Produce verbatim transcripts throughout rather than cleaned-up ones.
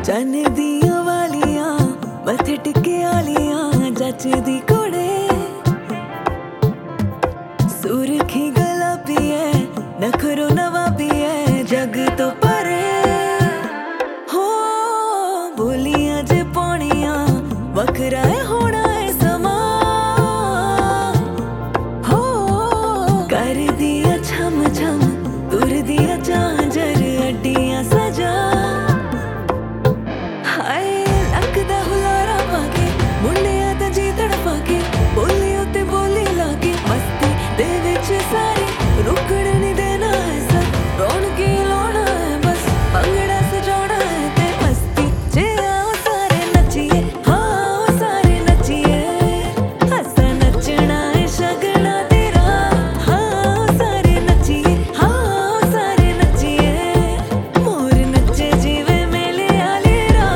चन दिया वालियां मथे टिके आलियां जचदी कुड़े सुरखी गुलाबी है नखरो नवाबी है जग तो परे हो बोलियां जे पौनियां वखरा है होना है समा हो कर दिया छम छम तुर दिया झांझर अड्डियां सजा हाय लगदा हुलारा पाके मुंडिया ते जी तड़पा के बोली उते बोली लागे मस्ती दे विच सारी रुकण नहीं देना ऐसा रौनकी लाना है बस भंगड़ा सजाना है ते मस्ती जे आओ सारे नचिए हाँ आओ सारे नचिए हसा नचना है शगना तेरा हाँ आओ सारे नचिए हाँ आओ सारे नचिए मोर नचे जीवे मेले आले रा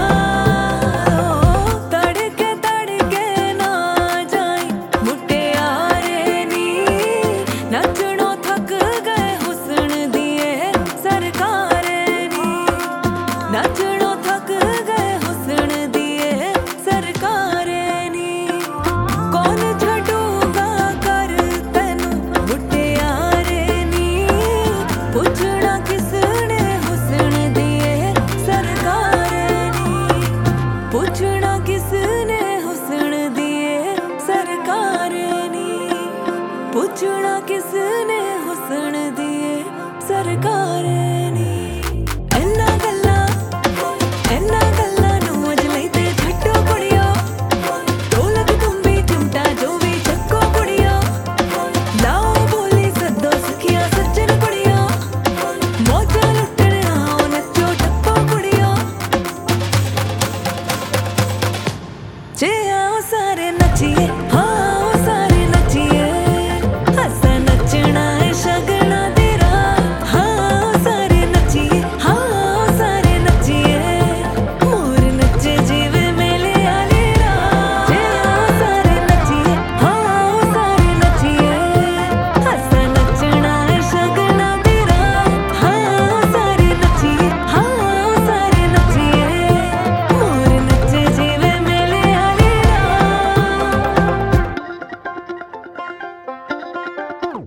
तड़के तड़के ना जाई मुटियारे नी नचनो थक गए हुस्न दिए सरकारे नी नचनो थक गए हुस्न दिए सरकारे नी कौन छड़ूगा कर तैनू मुटियारे नी पुछना किसने हुस्न दिए सरकारे नी पुछना किसने हुस्न दिए सरकारे नी पुछना किसने हुस्न दिए सरकारे नी इन्ना गल्ला इन्ना गल्ला नू अज लईते छड्डो कुड़ियो ढोलक तुम्बी चिमटा जो भी चक्को कुड़ियो लाओ बोली सद्दो सखिया सज्जन कुड़ियो मौजा लुट्टण आओ नच्चो टप्पो कुड़ियो जे आओ सारे नचिए